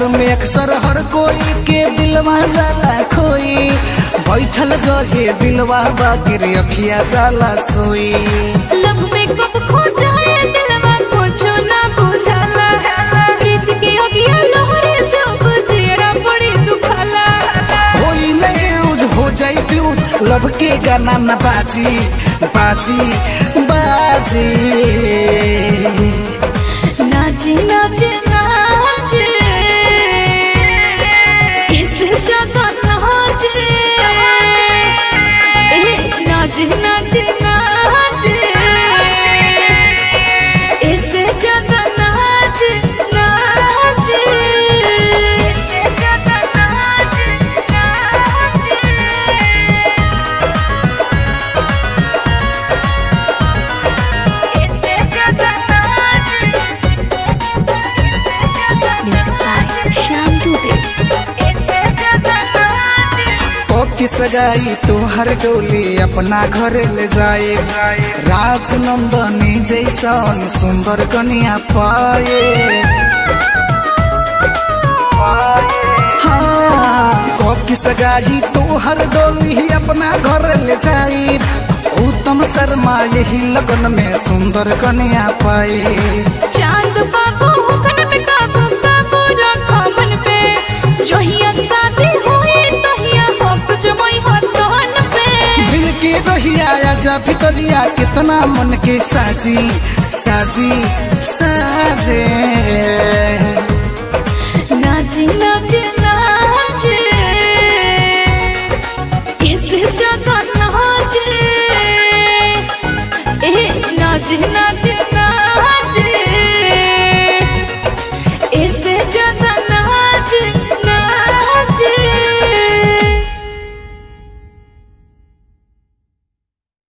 में अक्सर हर कोई के दिलवा जाला खोई, बैठल रहे दिलवा बाकिर अखिया जाला सोई। लब में कब खो जाए दिलवा कुछो ना बुझाला, प्रीत के अगिया लहरे जब जेरा पड़ी दुखाला। होई नहीं यूज हो जाई फ्यूज, लब के गाना न बाजी बाजी बाजी। नाचे नाचे नाचे इस जगह नाचे, नाचे नाचे नाचे इस जगह नाचे नाचे, इस जगह नाचे नाचे। Music by Shyam Dubey. किस गाई तोहर डोली अपना घर ले जाए, राजनंदनी जैसन सुंदर कन्या पाए। हाँ किस गाई तोहर डोली अपना घर ले जाए, उत्तम शर्मा यही लगन में सुंदर कन्या पाए। चांद बाबू हुकन में काबू काबू रखो मन पे, जोहिया शादी होई तहिया हो कुछ मोई हो तोहन पे। दिल की दहिया आजा भितरिया कितना मन के साजी साजी साजे।